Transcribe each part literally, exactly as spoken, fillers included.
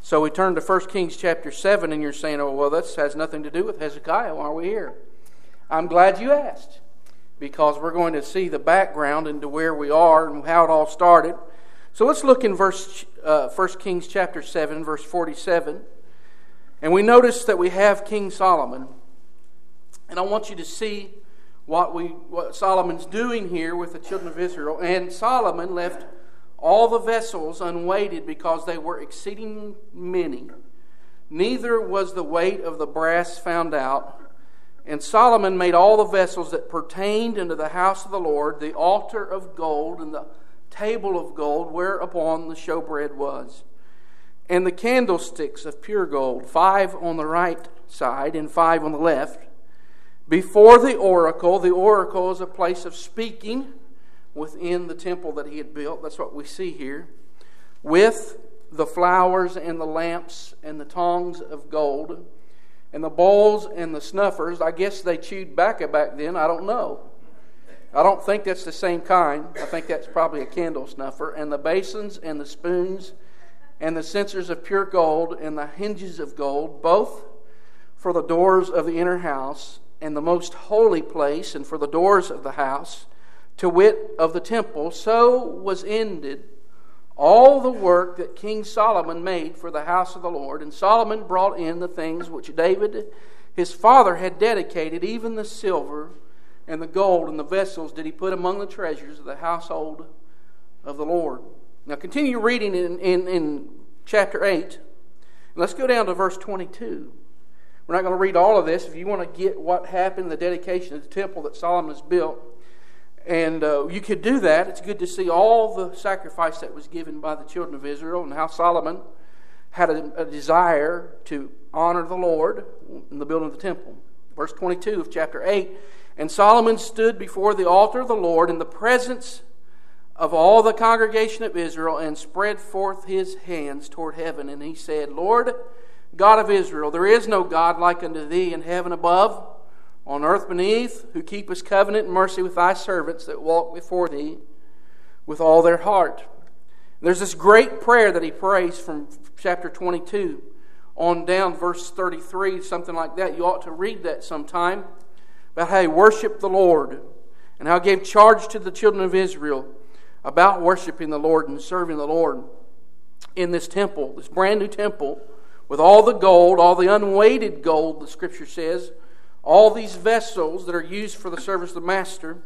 So we turn to First Kings chapter seven, and you're saying, oh, well, this has nothing to do with Hezekiah. Why are we here? I'm glad you asked, because we're going to see the background into where we are and how it all started. So let's look in verse uh, First Kings chapter seven, verse forty-seven. And we notice that we have King Solomon. And I want you to see what we what Solomon's doing here with the children of Israel. And Solomon left all the vessels unweighted because they were exceeding many. Neither was the weight of the brass found out. And Solomon made all the vessels that pertained unto the house of the Lord, the altar of gold and the table of gold whereupon the showbread was, and the candlesticks of pure gold, five on the right side and five on the left, before the oracle. The oracle is a place of speaking within the temple that he had built. That's what we see here. With the flowers and the lamps and the tongs of gold and the bowls and the snuffers. I guess they chewed tobacco back then. I don't know. I don't think that's the same kind. I think that's probably a candle snuffer. And the basins and the spoons and the censers of pure gold and the hinges of gold, both for the doors of the inner house and the most holy place, and for the doors of the house, to wit, of the temple. So was ended all the work that King Solomon made for the house of the Lord. And Solomon brought in the things which David his father had dedicated, even the silver and the gold and the vessels did he put among the treasures of the household of the Lord. Now continue reading in, in, in chapter eight. Let's go down to verse twenty-two. We're not going to read all of this. If you want to get what happened, the dedication of the temple that Solomon has built, and uh, you could do that. It's good to see all the sacrifice that was given by the children of Israel and how Solomon had a, a desire to honor the Lord in the building of the temple. Verse twenty-two of chapter eight. And Solomon stood before the altar of the Lord in the presence of all the congregation of Israel and spread forth his hands toward heaven. And he said, Lord, God of Israel, there is no God like unto thee in heaven above, on earth beneath, who keepest covenant and mercy with thy servants that walk before thee with all their heart. There's this great prayer that he prays from chapter twenty-two on down verse thirty-three, something like that. You ought to read that sometime, about how he worshiped the Lord and how he gave charge to the children of Israel about worshiping the Lord and serving the Lord in this temple, this brand new temple, with all the gold, all the unweighted gold, the Scripture says, all these vessels that are used for the service of the Master.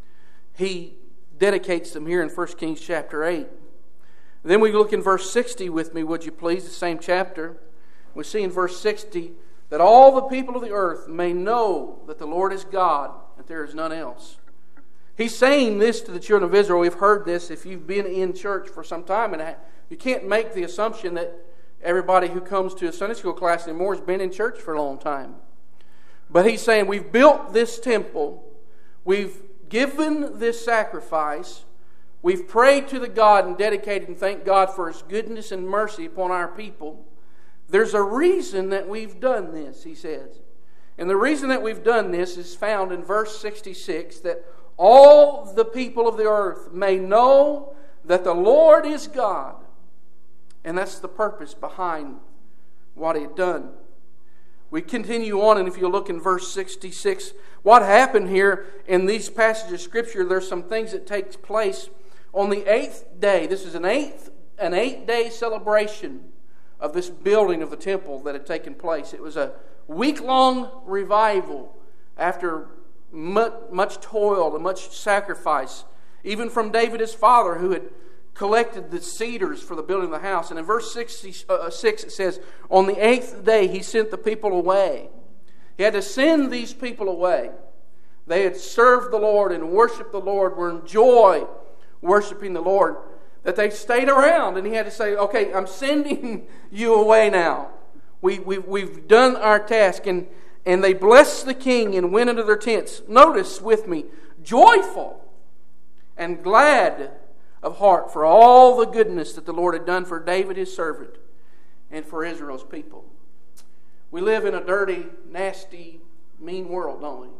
He dedicates them here in First Kings chapter eight. Then we look in verse sixty with me, would you please, the same chapter. We see in verse sixty that all the people of the earth may know that the Lord is God, that there is none else. He's saying this to the children of Israel. We've heard this if you've been in church for some time, and you can't make the assumption that everybody who comes to a Sunday school class anymore has been in church for a long time. But he's saying we've built this temple, we've given this sacrifice, we've prayed to the God and dedicated and thanked God for His goodness and mercy upon our people. There's a reason that we've done this, he says. And the reason that we've done this is found in verse sixty-six, that all the people of the earth may know that the Lord is God. And that's the purpose behind what He had done. We continue on, and if you look in verse sixty-six, what happened here in these passages of Scripture, there's some things that takes place on the eighth day. This is an eighth, an eight-day celebration of this building of the temple that had taken place. It was a week-long revival after much, much toil and much sacrifice, even from David his father, who had collected the cedars for the building of the house. And in verse sixty-six it says, on the eighth day he sent the people away. He had to send these people away. They had served the Lord and worshiped the Lord, were in joy worshiping the Lord, that they stayed around. And he had to say, okay, I'm sending you away now. We, we, we've done our task. And, and they blessed the king and went into their tents. Notice with me, joyful and glad of heart for all the goodness that the Lord had done for David his servant and for Israel's people. We live in a dirty, nasty, mean world, don't we?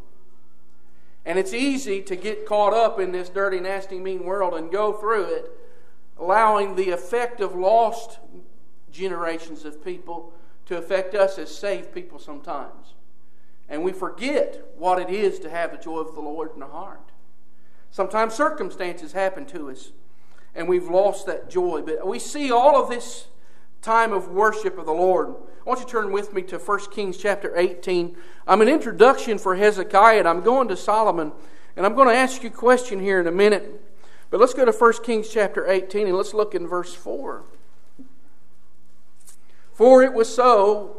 And it's easy to get caught up in this dirty, nasty, mean world and go through it, allowing the effect of lost generations of people to affect us as saved people sometimes. And we forget what it is to have the joy of the Lord in our heart. Sometimes circumstances happen to us, and we've lost that joy. But we see all of this time of worship of the Lord. I want you to turn with me to First Kings chapter eighteen. I'm an introduction for Hezekiah, and I'm going to Solomon. And I'm going to ask you a question here in a minute. But let's go to First Kings chapter eighteen, and let's look in verse four. For it was so,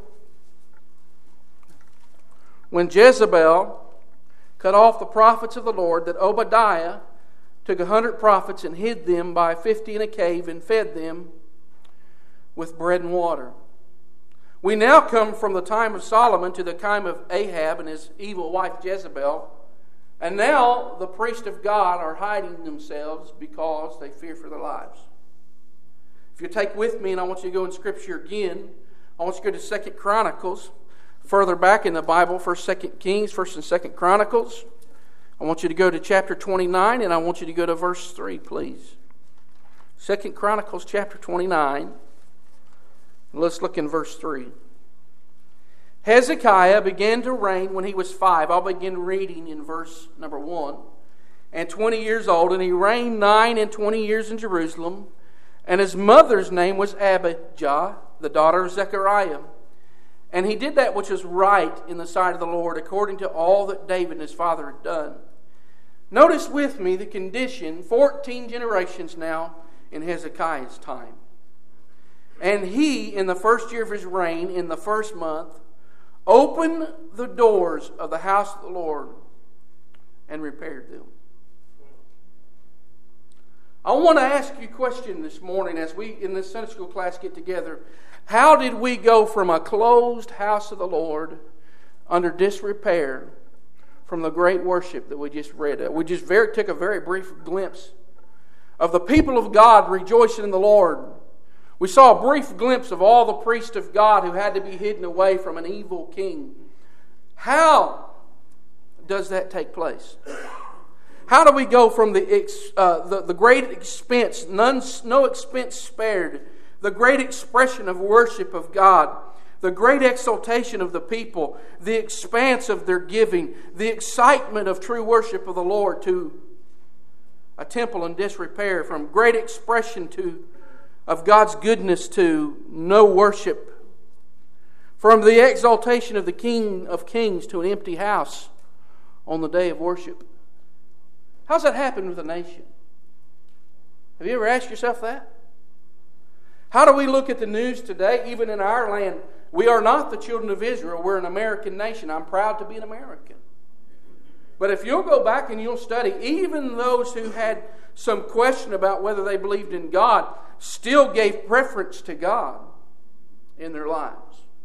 when Jezebel cut off the prophets of the Lord, that Obadiah took a hundred prophets and hid them by fifty in a cave and fed them with bread and water. We now come from the time of Solomon to the time of Ahab and his evil wife Jezebel. And now the priests of God are hiding themselves because they fear for their lives. If you take with me, and I want you to go in Scripture again, I want you to go to Second Chronicles. Further back in the Bible, First, Second Kings, First and Second Chronicles. I want you to go to chapter twenty-nine, and I want you to go to verse three, please. Second Chronicles chapter twenty-nine. Let's look in verse three. Hezekiah began to reign when he was five. I'll begin reading in verse number one. And twenty years old, and he reigned nine and twenty years in Jerusalem. And his mother's name was Abijah, the daughter of Zechariah. And he did that which was right in the sight of the Lord, according to all that David and his father had done. Notice with me the condition, fourteen generations now in Hezekiah's time. And he, in the first year of his reign, in the first month, opened the doors of the house of the Lord and repaired them. I want to ask you a question this morning as we in this Sunday school class get together. How did we go from a closed house of the Lord under disrepair from the great worship that we just read? We just very, took a very brief glimpse of the people of God rejoicing in the Lord. We saw a brief glimpse of all the priests of God who had to be hidden away from an evil king. How does that take place? How do we go from the uh, the, the great expense, none, no expense spared, the great expression of worship of God, the great exaltation of the people, the expanse of their giving, the excitement of true worship of the Lord, to a temple in disrepair, from great expression to of God's goodness to no worship, from the exaltation of the King of Kings to an empty house on the day of worship? How's that happen with a nation? Have you ever asked yourself that? How do we look at the news today, even in our land? We are not the children of Israel. We're an American nation. I'm proud to be an American. But if you'll go back and you'll study, even those who had some question about whether they believed in God still gave preference to God in their lives.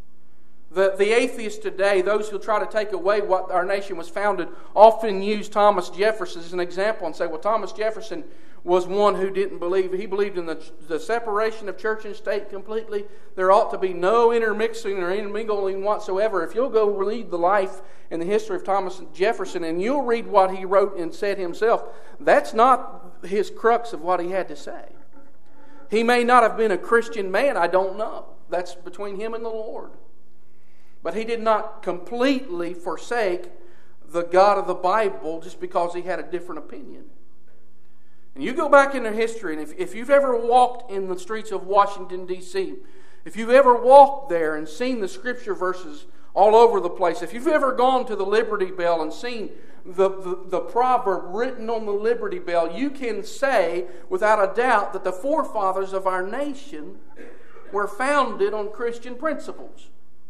The, the atheists today, those who try to take away what our nation was founded, often use Thomas Jefferson as an example and say, well, Thomas Jefferson was one who didn't believe. He believed in the, the separation of church and state completely. There ought to be no intermixing or intermingling whatsoever. If you'll go read the life and the history of Thomas Jefferson and you'll read what he wrote and said himself, that's not his crux of what he had to say. He may not have been a Christian man, I don't know. That's between him and the Lord. But he did not completely forsake the God of the Bible just because he had a different opinion. And you go back into history, and if, if you've ever walked in the streets of Washington, D C, if you've ever walked there and seen the scripture verses all over the place, if you've ever gone to the Liberty Bell and seen the, the, the proverb written on the Liberty Bell, you can say without a doubt that the forefathers of our nation were founded on Christian principles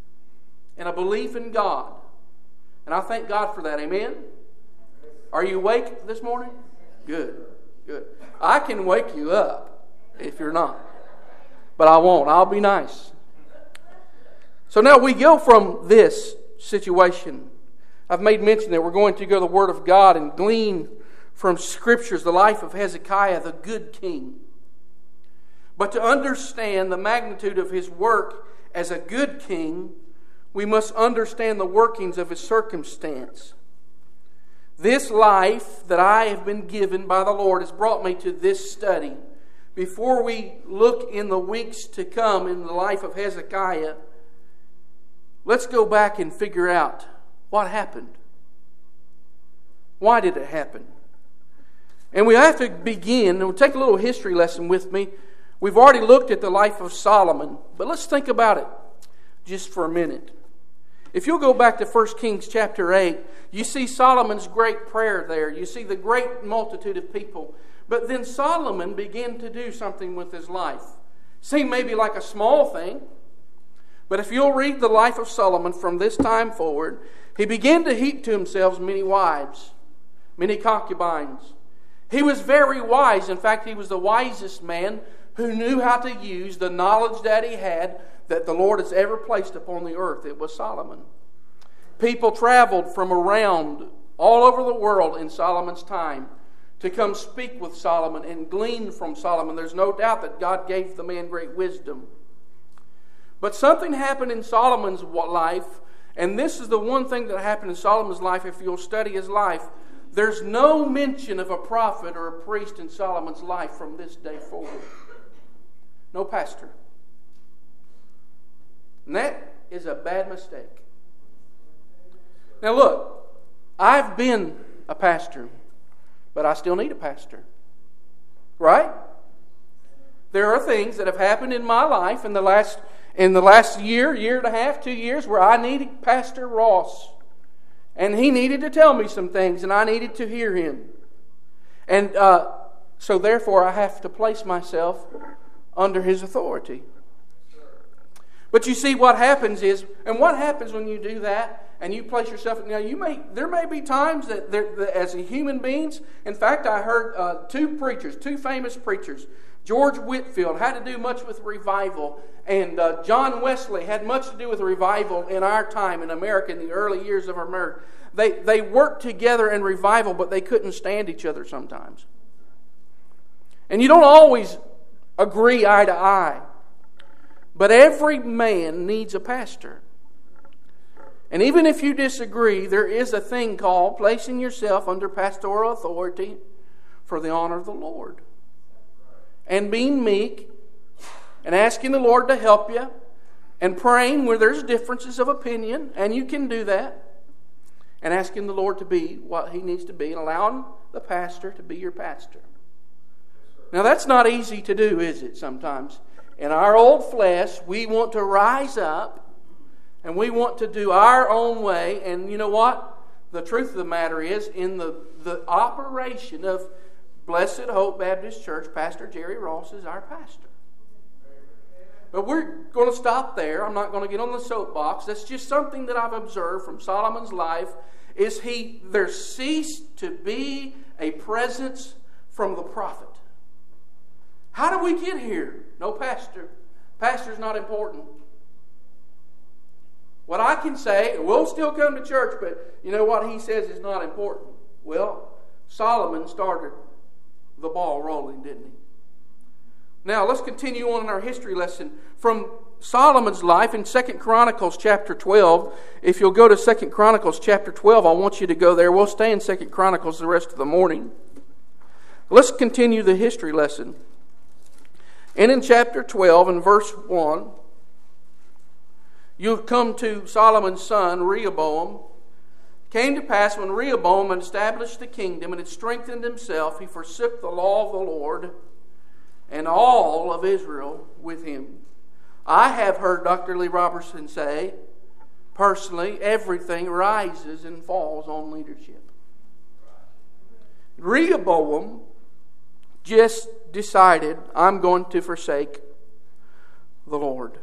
and a belief in God. And I thank God for that. Amen? Are you awake this morning? Good. Good. I can wake you up if you're not. But I won't. I'll be nice. So now we go from this situation. I've made mention that we're going to go to the Word of God and glean from Scriptures the life of Hezekiah, the good king. But to understand the magnitude of his work as a good king, we must understand the workings of his circumstance. This life that I have been given by the Lord has brought me to this study, before we look in the weeks to come in the life of Hezekiah, let's go back and figure out what happened. Why did it happen? And we have to begin, and we'll take a little history lesson with me. We've already looked at the life of Solomon, but let's think about it just for a minute. If you'll go back to First Kings chapter eight, you see Solomon's great prayer there. You see the great multitude of people. But then Solomon began to do something with his life. Seemed maybe like a small thing, but if you'll read the life of Solomon from this time forward, he began to heap to himself many wives, many concubines. He was very wise. In fact, he was the wisest man who knew how to use the knowledge that he had that the Lord has ever placed upon the earth. It was Solomon. People traveled from around all over the world in Solomon's time to come speak with Solomon and glean from Solomon. There's no doubt that God gave the man great wisdom. But something happened in Solomon's life, and this is the one thing that happened in Solomon's life. If you'll study his life, there's no mention of a prophet or a priest in Solomon's life from this day forward. No pastor. And that is a bad mistake. Now look, I've been a pastor, but I still need a pastor. Right? There are things that have happened in my life in the last in the last year, year and a half, two years, where I needed Pastor Ross. And he needed to tell me some things, and I needed to hear him. And uh, so therefore I have to place myself under his authority. But you see, what happens is, and what happens when you do that, and you place yourself, now you may, there may be times that, there, that as a human beings, in fact, I heard uh, two preachers, two famous preachers, George Whitefield had to do much with revival, and uh, John Wesley had much to do with revival in our time in America in the early years of America. They, they worked together in revival, but they couldn't stand each other sometimes. And you don't always agree eye to eye. But every man needs a pastor. And even if you disagree, there is a thing called placing yourself under pastoral authority for the honor of the Lord. And being meek and asking the Lord to help you and praying where there's differences of opinion, and you can do that, and asking the Lord to be what He needs to be and allowing the pastor to be your pastor. Now that's not easy to do, is it, sometimes? In our old flesh, we want to rise up and we want to do our own way. And you know what? The truth of the matter is, in the, the operation of Blessed Hope Baptist Church, Pastor Jerry Ross is our pastor. But we're going to stop there. I'm not going to get on the soapbox. That's just something that I've observed from Solomon's life, is he there ceased to be a presence from the prophet. How do we get here? No pastor. Pastor's not important. What I can say, we'll still come to church, but you know what he says is not important. Well, Solomon started the ball rolling, didn't he? Now, let's continue on in our history lesson from Solomon's life in Second Chronicles chapter twelve. If you'll go to Second Chronicles chapter twelve, I want you to go there. We'll stay in Second Chronicles the rest of the morning. Let's continue the history lesson. And in chapter twelve and verse one, you'll come to Solomon's son, Rehoboam. Came to pass when Rehoboam had established the kingdom and had strengthened himself, he forsook the law of the Lord and all of Israel with him. I have heard Doctor Lee Robertson say, personally, everything rises and falls on leadership. Rehoboam just decided, I'm going to forsake the Lord.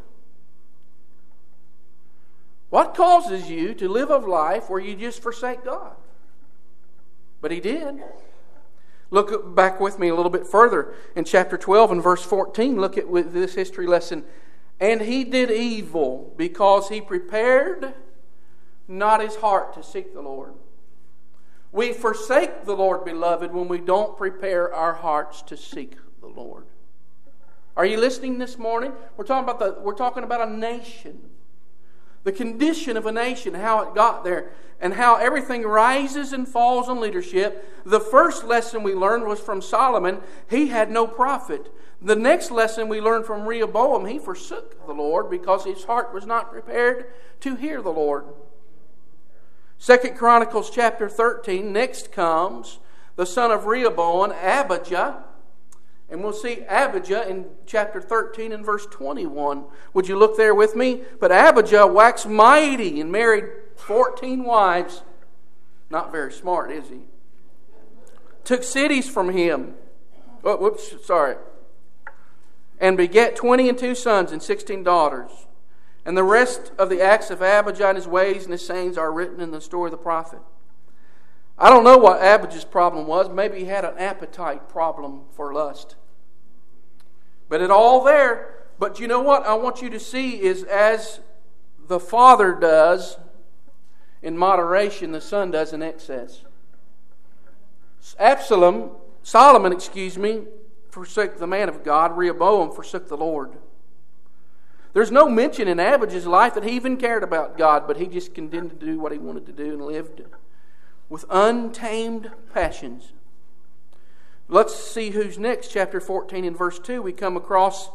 What causes you to live a life where you just forsake God? But he did. Look back with me a little bit further in chapter twelve and verse fourteen. Look at with this history lesson. And he did evil because he prepared not his heart to seek the Lord. We forsake the Lord, beloved, when we don't prepare our hearts to seek the Lord. Are you listening this morning? We're talking about the we're talking about a nation. The condition of a nation, how it got there, and how everything rises and falls on leadership. The first lesson we learned was from Solomon. He had no prophet. The next lesson we learn from Rehoboam, he forsook the Lord because his heart was not prepared to hear the Lord. Second Chronicles chapter thirteen, next comes the son of Rehoboam, Abijah. And we'll see Abijah in chapter thirteen and verse twenty-one. Would you look there with me? But Abijah waxed mighty and married fourteen wives. Not very smart, is he? Took cities from him. Oh, whoops, sorry. And begat twenty and two sons and sixteen daughters. And the rest of the acts of Abijah and his ways and his sayings are written in the story of the prophet. I don't know what Abijah's problem was. Maybe he had an appetite problem for lust. But it all there. But you know what I want you to see is as the father does in moderation, the son does in excess. Absalom, Solomon, excuse me, forsook the man of God. Rehoboam forsook the Lord. There's no mention in Abijah's life that he even cared about God, but he just continued to do what he wanted to do and lived with untamed passions. Let's see who's next. Chapter fourteen and verse two, we come across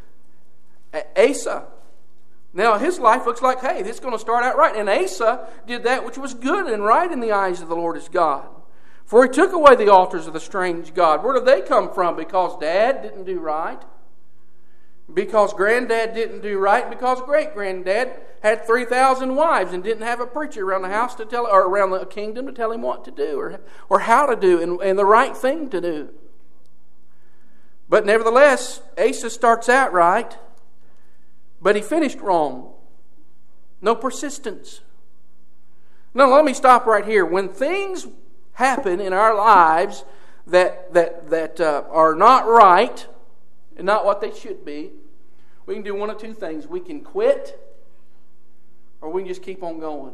Asa. Now his life looks like, hey, this is going to start out right. And Asa did that which was good and right in the eyes of the Lord his God. For he took away the altars of the strange god. Where did they come from? Because dad didn't do right. Because granddad didn't do right. Because great-granddad had three thousand wives and didn't have a preacher around the house to tell, or around the kingdom to tell him what to do or, or how to do and, and the right thing to do. But nevertheless, Asa starts out right, but he finished wrong. No persistence. Now let me stop right here. When things happen in our lives that that that uh, are not right and not what they should be, we can do one of two things. We can quit, or we can just keep on going.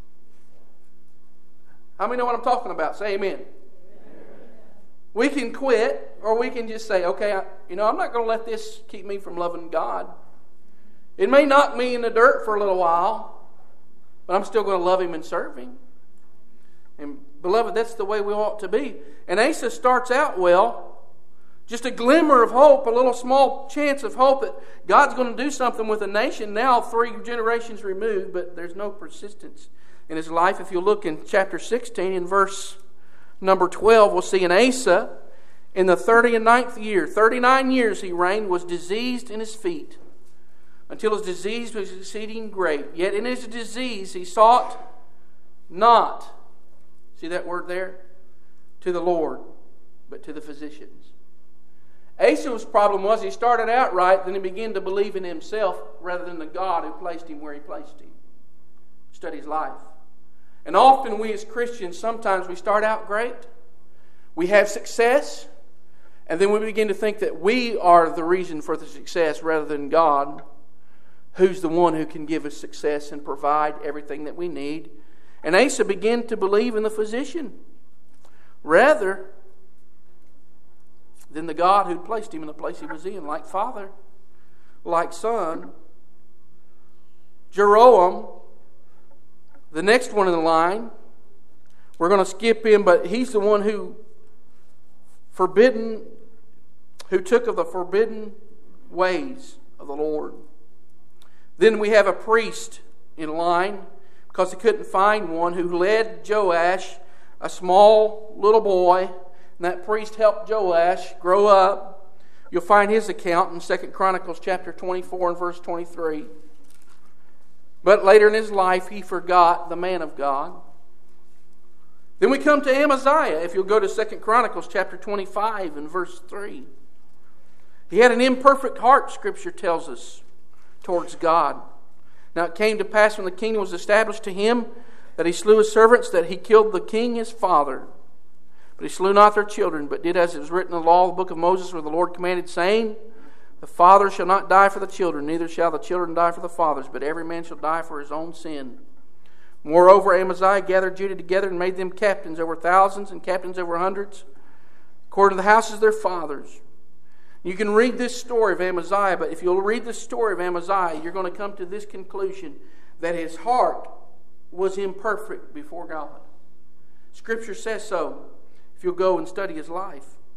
How many know what I'm talking about? Say amen. Amen. We can quit, or we can just say, okay, I, you know, I'm not going to let this keep me from loving God. It may knock me in the dirt for a little while, but I'm still going to love Him and serve Him. And beloved, that's the way we ought to be. And Asa starts out well. Just a glimmer of hope, a little small chance of hope that God's going to do something with a nation now three generations removed, but there's no persistence in his life. If you look in chapter sixteen, in verse number twelve, we'll see in Asa, in the thirty and ninth year, thirty-nine years he reigned, was diseased in his feet, until his disease was exceeding great. Yet in his disease he sought not, see that word there? To the Lord, but to the physicians. Asa's problem was he started out right, then he began to believe in himself rather than the God who placed him where He placed him. Study his life. And often we as Christians, sometimes we start out great, we have success, and then we begin to think that we are the reason for the success rather than God, who's the one who can give us success and provide everything that we need. And Asa began to believe in the physician rather than the God who placed him in the place he was in, like father, like son. Jeroboam, the next one in the line, we're going to skip him, but he's the one who forbidden, who took of the forbidden ways of the Lord. Then we have a priest in line, because he couldn't find one, who led Joash, a small little boy. And that priest helped Joash grow up. You'll find his account in Second Chronicles chapter twenty-four and verse twenty-three. But later in his life, he forgot the man of God. Then we come to Amaziah. If you'll go to Second Chronicles chapter twenty-five and verse three. He had an imperfect heart, Scripture tells us, towards God. Now it came to pass when the kingdom was established to him that he slew his servants, that he killed the king his father. But he slew not their children, but did as it was written in the law of the book of Moses, where the Lord commanded, saying, the father shall not die for the children, neither shall the children die for the fathers, but every man shall die for his own sin. Moreover, Amaziah gathered Judah together and made them captains over thousands and captains over hundreds, according to the houses of their fathers. You can read this story of Amaziah, but if you'll read the story of Amaziah, you're going to come to this conclusion, that his heart was imperfect before God. Scripture says so, if you'll go and study his life.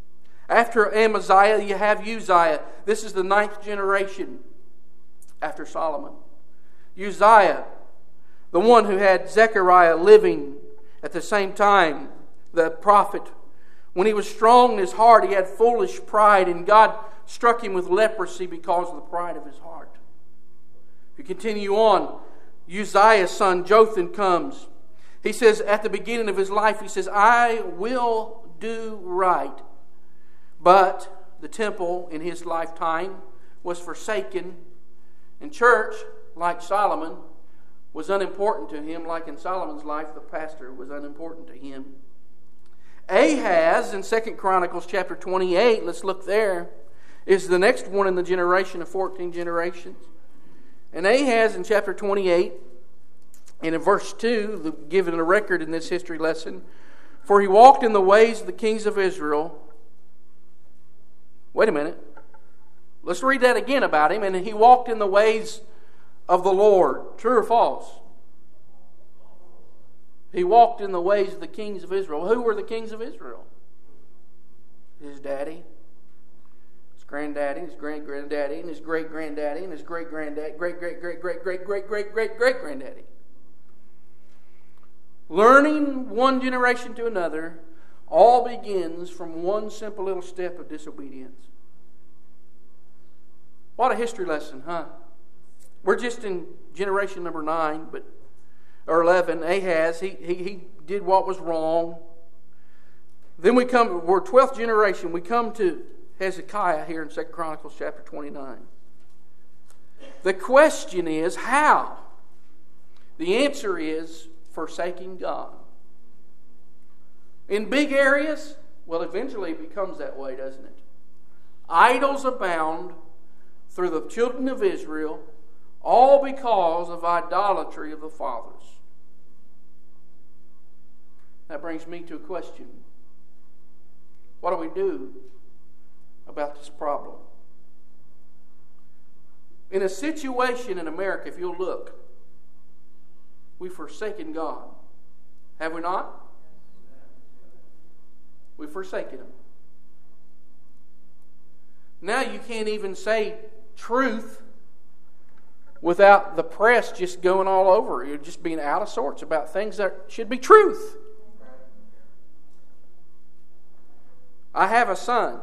After Amaziah, you have Uzziah. This is the ninth generation after Solomon. Uzziah, the one who had Zechariah living at the same time, the prophet. When he was strong in his heart, he had foolish pride, and God struck him with leprosy because of the pride of his heart. If you continue on, Uzziah's son Jotham comes. He says at the beginning of his life, he says, I will do right. But the temple in his lifetime was forsaken, and church, like Solomon, was unimportant to him. Like in Solomon's life, the pastor was unimportant to him. Ahaz in Second Chronicles chapter twenty-eight, let's look there, is the next one in the generation of fourteen generations. And Ahaz in chapter twenty-eight, and in verse two, given a record in this history lesson, for he walked in the ways of the kings of Israel. Wait a minute. Let's read that again about him. And he walked in the ways of the Lord. True or false? He walked in the ways of the kings of Israel. Who were the kings of Israel? His daddy, his granddaddy, his great-granddaddy, and his great-granddaddy, and his great-granddaddy, great-great-great-great-great-great-great-great-granddaddy. Learning one generation to another all begins from one simple little step of disobedience. What a history lesson, huh? We're just in generation number nine, but or eleven. Ahaz, he, he, he did what was wrong. Then we come, we're twelfth generation. We come to Hezekiah here in Second Chronicles chapter twenty-nine. The question is, how? The answer is forsaking God. In big areas, well, eventually it becomes that way, doesn't it? Idols abound through the children of Israel, all because of idolatry of the fathers. That brings me to a question. What do we do about this problem? In a situation in America, if you'll look, we've forsaken God. Have we not? We've forsaken Him. Now you can't even say truth without the press just going all over. You're just being out of sorts about things that should be truth. I have a son.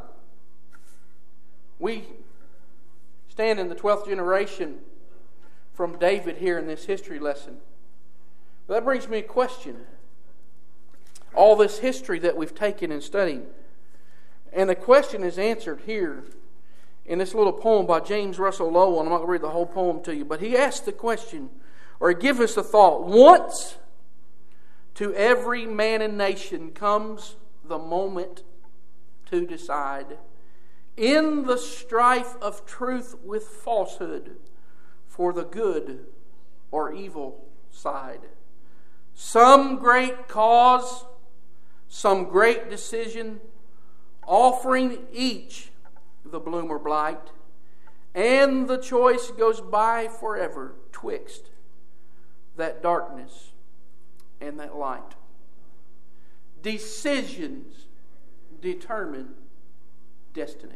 We stand in the twelfth generation from David here in this history lesson. But that brings me a question. All this history that we've taken and studied. And the question is answered here in this little poem by James Russell Lowell. I'm not going to read the whole poem to you, but he asked the question, or he gives us a thought. Once to every man and nation comes the moment to decide, in the strife of truth with falsehood, for the good or evil side. Some great cause, some great decision, offering each the bloom or blight, and the choice goes by forever twixt that darkness and that light. Decisions determine destiny.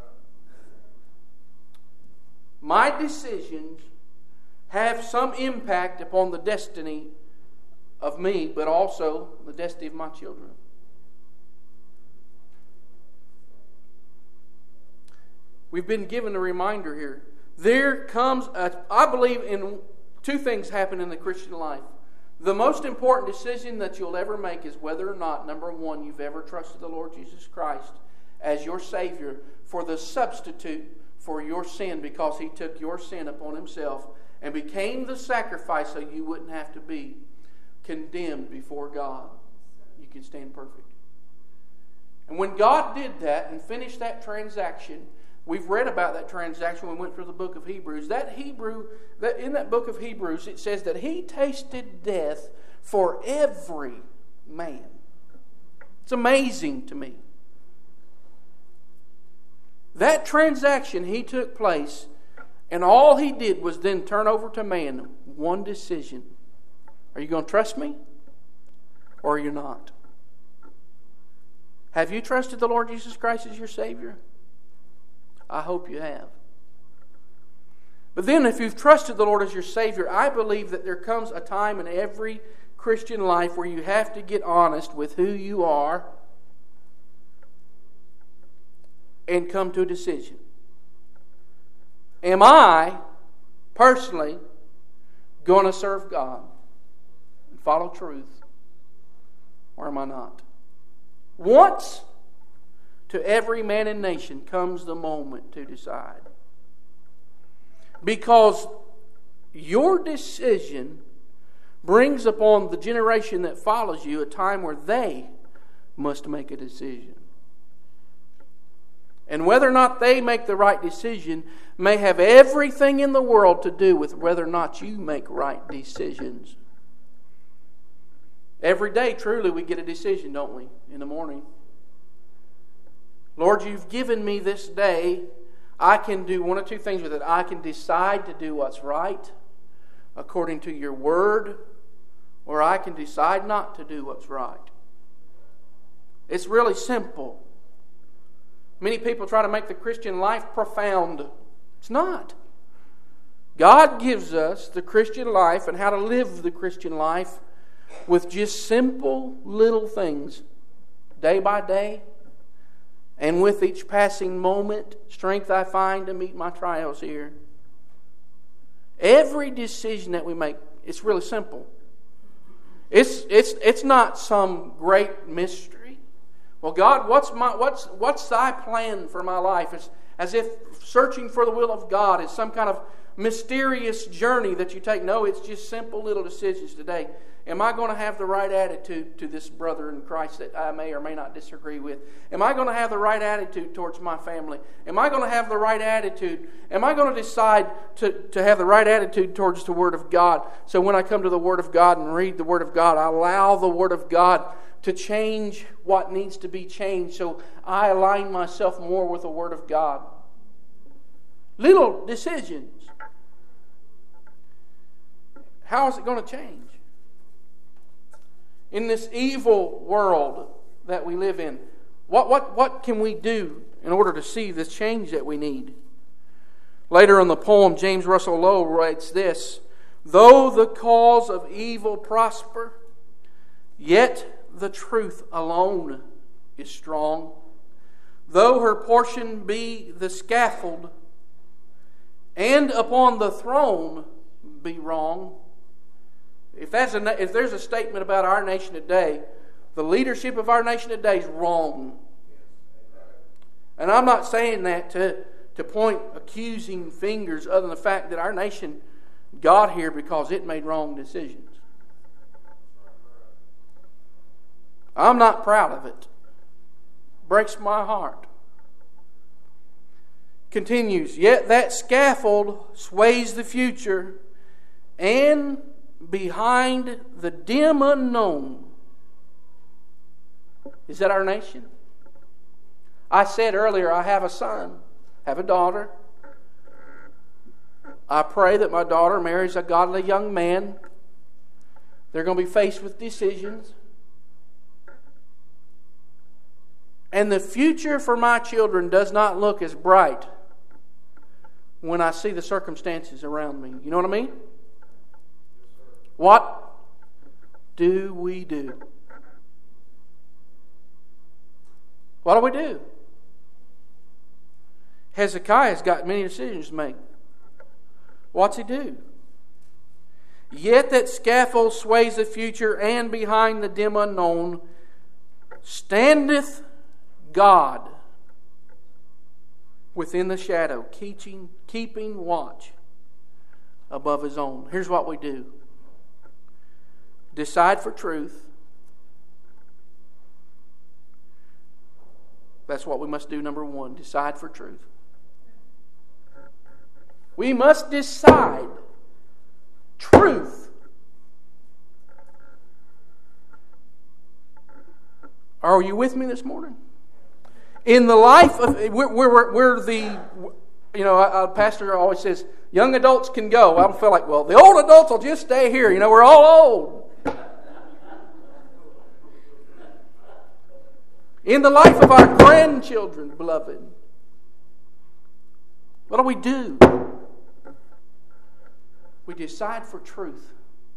My decisions have some impact upon the destiny of me, but also the destiny of my children. We've been given a reminder here. There comes, a, I believe in two things happen in the Christian life. The most important decision that you'll ever make is whether or not, number one, you've ever trusted the Lord Jesus Christ as your Savior for the substitute for your sin, because He took your sin upon Himself and became the sacrifice so you wouldn't have to be condemned before God. You can stand perfect. And when God did that and finished that transaction, we've read about that transaction when we went through the book of Hebrews. That Hebrew, that in that book of Hebrews, it says that He tasted death for every man. It's amazing to me. That transaction, He took place, and all He did was then turn over to man one decision. Are you going to trust me? Or are you not? Have you trusted the Lord Jesus Christ as your Savior? I hope you have. But then if you've trusted the Lord as your Savior, I believe that there comes a time in every Christian life where you have to get honest with who you are and come to a decision. Am I personally going to serve God and follow truth, or am I not? Once to every man and nation comes the moment to decide. Because your decision brings upon the generation that follows you a time where they must make a decision. And whether or not they make the right decision may have everything in the world to do with whether or not you make right decisions. Every day, truly, we get a decision, don't we, in the morning? Lord, you've given me this day. I can do one or two things with it. I can decide to do what's right according to your word, or I can decide not to do what's right. It's really simple. Many people try to make the Christian life profound. It's not. God gives us the Christian life and how to live the Christian life with just simple little things, day by day. And with each passing moment, strength I find to meet my trials here. Every decision that we make, it's really simple. It's it's it's not some great mystery. Well, God, what's my what's what's thy plan for my life? It's as if searching for the will of God is some kind of mysterious journey that you take. No, it's just simple little decisions today. Am I going to have the right attitude to this brother in Christ that I may or may not disagree with? Am I going to have the right attitude towards my family? Am I going to have the right attitude? Am I going to decide to, to have the right attitude towards the Word of God? So when I come to the Word of God and read the Word of God, I allow the Word of God to change what needs to be changed. So I align myself more with the Word of God. Little decisions. How is it going to change? In this evil world that we live in, what, what, what can we do in order to see this change that we need? Later in the poem, James Russell Lowe writes this: though the cause of evil prosper, yet the truth alone is strong. Though her portion be the scaffold, and upon the throne be wrong. If that's a, if there's a statement about our nation today, the leadership of our nation today is wrong. And I'm not saying that to, to point accusing fingers other than the fact that our nation got here because it made wrong decisions. I'm not proud of it. Breaks my heart. Continues, yet that scaffold sways the future, and behind the dim unknown. Is that our nation? I said earlier, I have a son, have a daughter. I pray that my daughter marries a godly young man. They're going to be faced with decisions. And the future for my children does not look as bright when I see the circumstances around me. You know what I mean? What do we do? What do we do? Hezekiah's got many decisions to make. What's he do? Yet that scaffold sways the future, and behind the dim unknown standeth God within the shadow, keeping, keeping watch above His own. Here's what we do. Decide for truth. That's what we must do, number one. Decide for truth. We must decide truth. Are you with me this morning? In the life of, we're, we're, we're the, you know, a pastor always says, young adults can go. I don't feel like, well, the old adults will just stay here. You know, we're all old. In the life of our grandchildren, beloved. What do we do? We decide for truth.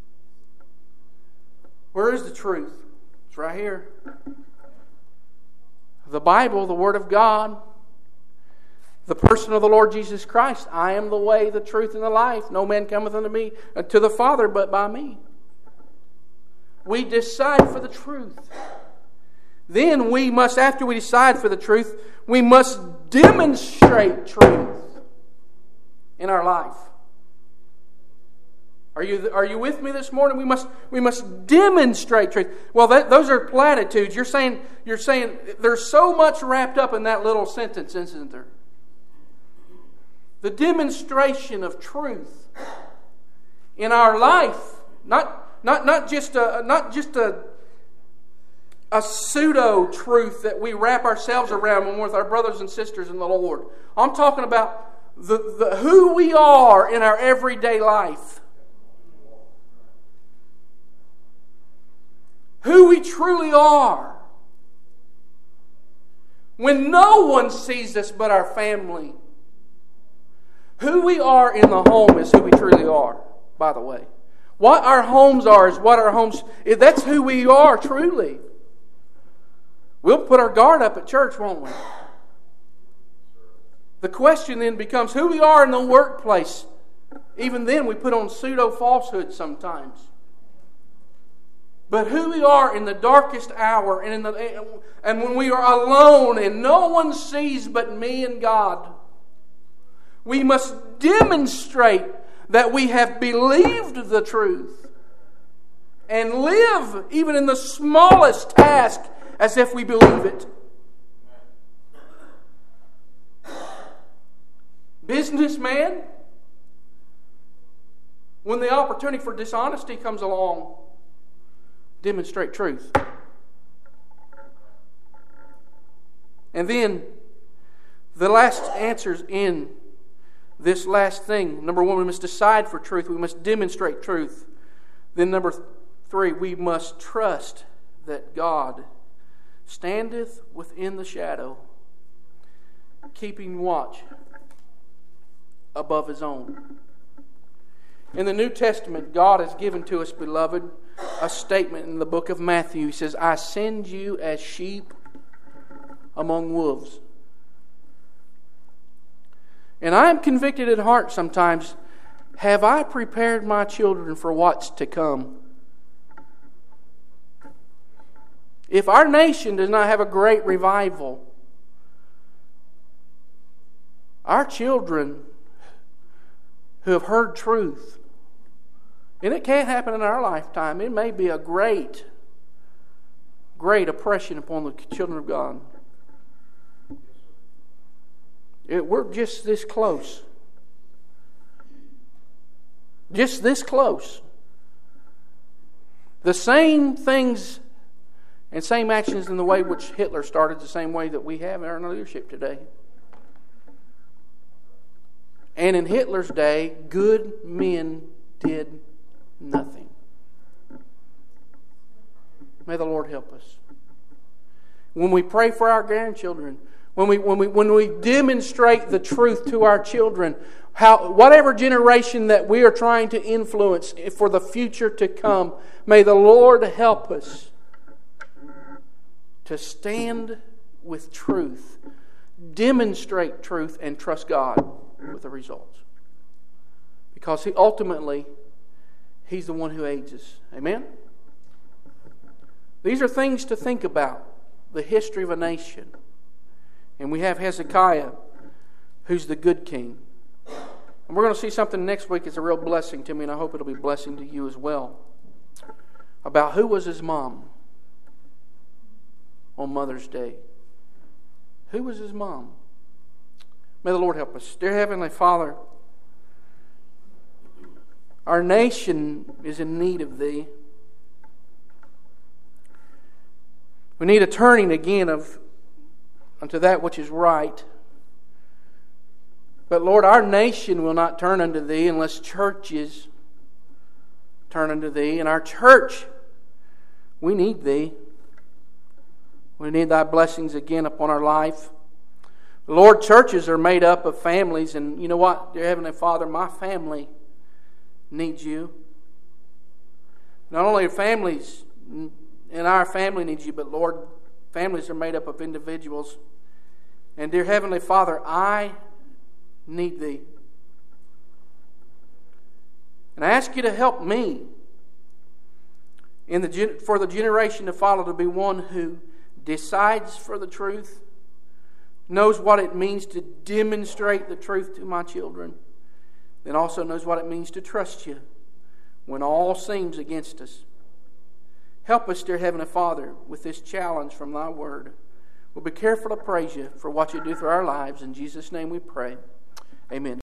Where is the truth? It's right here. The Bible, the Word of God, the person of the Lord Jesus Christ. I am the way, the truth, and the life. No man cometh unto me, uh, to the Father, but by me. We decide for the truth. Then we must, after we decide for the truth, we must demonstrate truth in our life. Are you, are you with me this morning? We must, we must demonstrate truth. Well, that, those are platitudes. You're saying, you're saying there's so much wrapped up in that little sentence, isn't there? The demonstration of truth in our life, not, not, not just a, not just a, a pseudo truth that we wrap ourselves around when we're with our brothers and sisters in the Lord. I'm talking about the, the who we are in our everyday life. Who we truly are. When no one sees us but our family. Who we are in the home is who we truly are, by the way. What our homes are is what our homes... That's who we are, truly. We'll put our guard up at church, won't we? The question then becomes who we are in the workplace. Even then, we put on pseudo-falsehood sometimes. But who we are in the darkest hour and in the and when we are alone and no one sees but me and God, we must demonstrate that we have believed the truth and live even in the smallest task as if we believe it. Businessman, when the opportunity for dishonesty comes along, demonstrate truth. And then the last answers in this last thing. Number one, we must decide for truth. We must demonstrate truth. Then number three, we must trust that God standeth within the shadow, keeping watch above His own. In the New Testament, God has given to us, beloved, a statement in the book of Matthew. He says, I send you as sheep among wolves. And I am convicted at heart sometimes, have I prepared my children for what's to come? If our nation does not have a great revival, our children who have heard truth, and it can't happen in our lifetime. It may be a great, great oppression upon the children of God. It, we're just this close. Just this close. The same things and same actions in the way which Hitler started, the same way that we have in our leadership today. And in Hitler's day, good men did nothing. May the Lord help us. When we pray for our grandchildren, when we when we when we demonstrate the truth to our children, how whatever generation that we are trying to influence for the future to come, may the Lord help us to stand with truth, demonstrate truth, and trust God with the results. Because He ultimately, He's the one who aids us. Amen? These are things to think about. The history of a nation. And we have Hezekiah, who's the good king. And we're going to see something next week that's a real blessing to me, and I hope it'll be a blessing to you as well. About who was his mom on Mother's Day. Who was his mom? May the Lord help us. Dear Heavenly Father, our nation is in need of Thee. We need a turning again of unto that which is right. But Lord, our nation will not turn unto Thee unless churches turn unto Thee. And our church, we need Thee. We need Thy blessings again upon our life. Lord, churches are made up of families, and you know what, dear Heavenly Father, my family needs You. Not only families and our family needs You, but Lord, families are made up of individuals. And dear Heavenly Father, I need Thee. And I ask You to help me in the for the generation to follow to be one who decides for the truth, knows what it means to demonstrate the truth to my children, then also knows what it means to trust You when all seems against us. Help us, dear Heavenly Father, with this challenge from Thy Word. We'll be careful to praise You for what You do through our lives. In Jesus' name we pray. Amen.